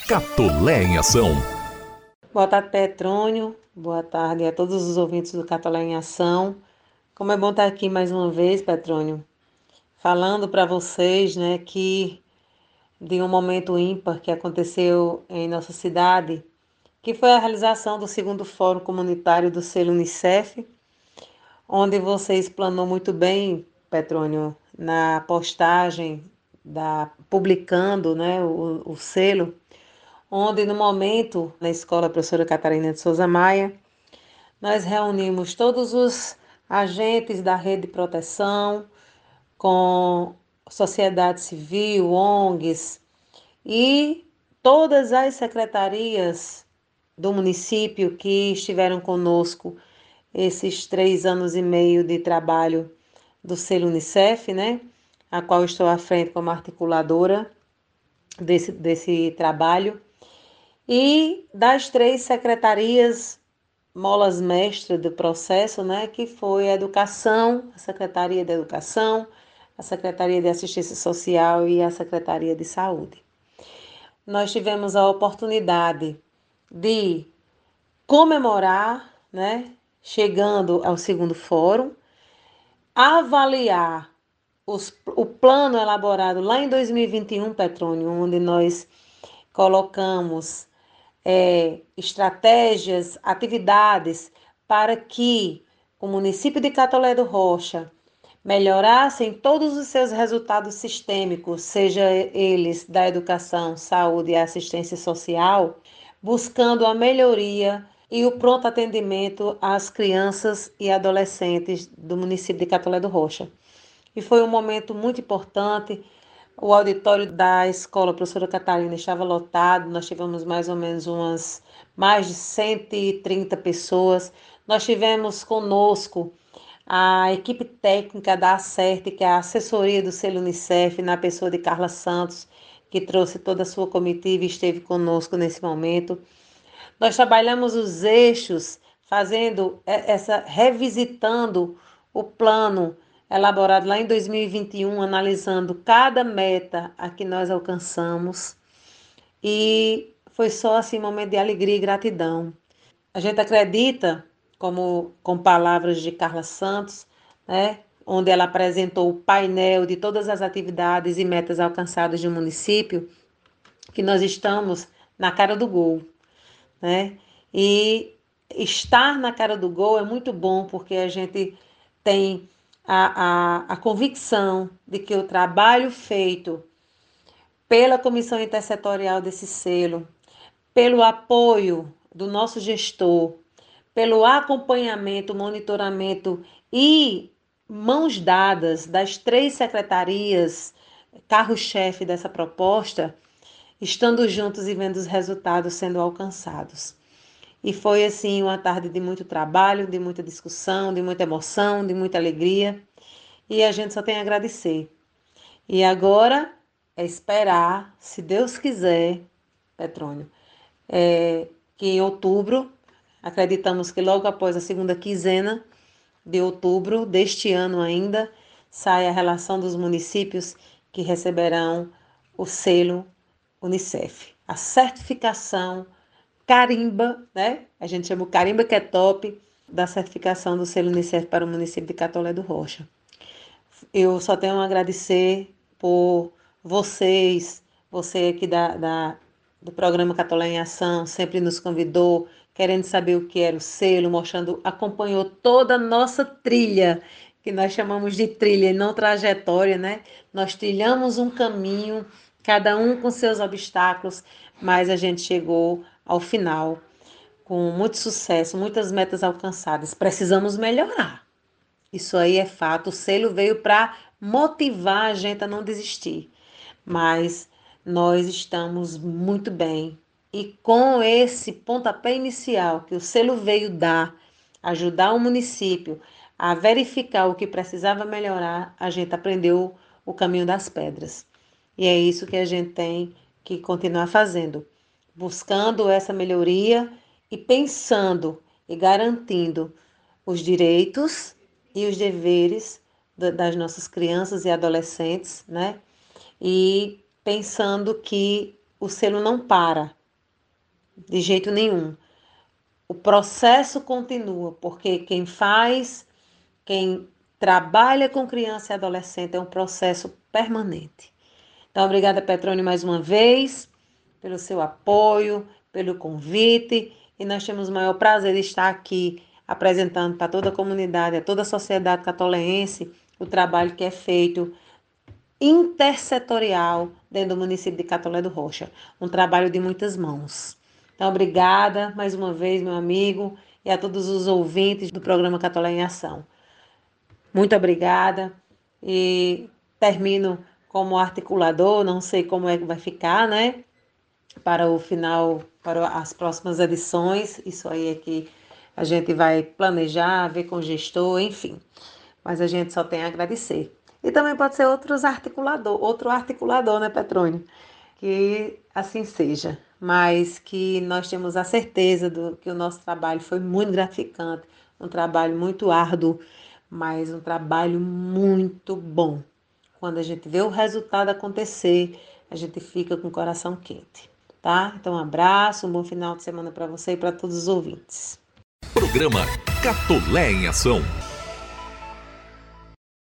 Catolé em Ação. Boa tarde, Petrônio. Boa tarde a todos os ouvintes do Catolé em Ação. Como é bom estar aqui mais uma vez, Petrônio, falando para vocês, né, que de um momento ímpar que aconteceu em nossa cidade, que foi a realização do segundo Fórum Comunitário do Selo Unicef, onde você explanou muito bem, Petrônio, na postagem publicando, né, o selo, onde no momento, na escola professora Catarina de Souza Maia, nós reunimos todos os agentes da rede de proteção, com sociedade civil, ONGs e todas as secretarias do município que estiveram conosco esses 3 anos e meio de trabalho do selo Unicef, né? A qual estou à frente como articuladora desse trabalho. E das 3 secretarias molas mestras do processo, né, que foi a Educação, a Secretaria de Educação, a Secretaria de Assistência Social e a Secretaria de Saúde. Nós tivemos a oportunidade de comemorar, né, chegando ao segundo fórum, avaliar o plano elaborado lá em 2021, Petrônio, onde nós colocamos estratégias, atividades para que o município de Catolé do Rocha melhorassem todos os seus resultados sistêmicos, seja eles da educação, saúde e assistência social, buscando a melhoria e o pronto atendimento às crianças e adolescentes do município de Catolé do Rocha. E foi um momento muito importante. O auditório da escola professora Catarina estava lotado, nós tivemos mais ou menos mais de 130 pessoas. Nós tivemos conosco a equipe técnica da ACERT, que é a assessoria do selo Unicef, na pessoa de Carla Santos, que trouxe toda a sua comitiva e esteve conosco nesse momento. Nós trabalhamos os eixos, revisitando o plano elaborado lá em 2021, analisando cada meta a que nós alcançamos. E foi só assim um momento de alegria e gratidão. A gente acredita, como com palavras de Carla Santos, né, onde ela apresentou o painel de todas as atividades e metas alcançadas do município, que nós estamos na cara do gol, né? E estar na cara do gol é muito bom, porque a gente tem a convicção de que o trabalho feito pela comissão intersetorial desse selo, pelo apoio do nosso gestor, pelo acompanhamento, monitoramento e mãos dadas das 3 secretarias, carro-chefe dessa proposta, estando juntos e vendo os resultados sendo alcançados. E foi assim uma tarde de muito trabalho, de muita discussão, de muita emoção, de muita alegria. E a gente só tem a agradecer. E agora é esperar, se Deus quiser, Petrônio, que em outubro, acreditamos que logo após a segunda quinzena de outubro deste ano ainda, saia a relação dos municípios que receberão o selo Unicef. A certificação carimba, né? A gente chama o carimba que é top, da certificação do selo Unicef para o município de Catolé do Rocha. Eu só tenho a agradecer por você aqui do programa Catolé em Ação, sempre nos convidou, querendo saber o que era o selo, mostrando, acompanhou toda a nossa trilha, que nós chamamos de trilha e não trajetória, né? Nós trilhamos um caminho, cada um com seus obstáculos, mas a gente chegou ao final com muito sucesso, muitas metas alcançadas. Precisamos melhorar. Isso aí é fato. O selo veio para motivar a gente a não desistir. Mas nós estamos muito bem. E com esse pontapé inicial que o selo veio dar, ajudar o município a verificar o que precisava melhorar, a gente aprendeu o caminho das pedras. E é isso que a gente tem que continuar fazendo, buscando essa melhoria e pensando e garantindo os direitos e os deveres das nossas crianças e adolescentes, né? E pensando que o selo não para, de jeito nenhum. O processo continua, porque quem trabalha com criança e adolescente é um processo permanente. Então, obrigada, Petrônio, mais uma vez, pelo seu apoio, pelo convite. E nós temos o maior prazer de estar aqui apresentando para toda a comunidade, a toda a sociedade catoleense, o trabalho que é feito intersetorial dentro do município de Catolé do Rocha. Um trabalho de muitas mãos. Então, obrigada mais uma vez, meu amigo, e a todos os ouvintes do programa Catolé em Ação. Muito obrigada e termino como articulador, não sei como é que vai ficar, né? Para o final, para as próximas edições, isso aí é que a gente vai planejar, ver com o gestor, enfim. Mas a gente só tem a agradecer. E também pode ser outro articulador, né, Petrônio? Que assim seja. Mas que nós temos a certeza que o nosso trabalho foi muito gratificante, um trabalho muito árduo, mas um trabalho muito bom. Quando a gente vê o resultado acontecer, a gente fica com o coração quente, tá? Então, um abraço, um bom final de semana para você e para todos os ouvintes. Programa Catolé em Ação.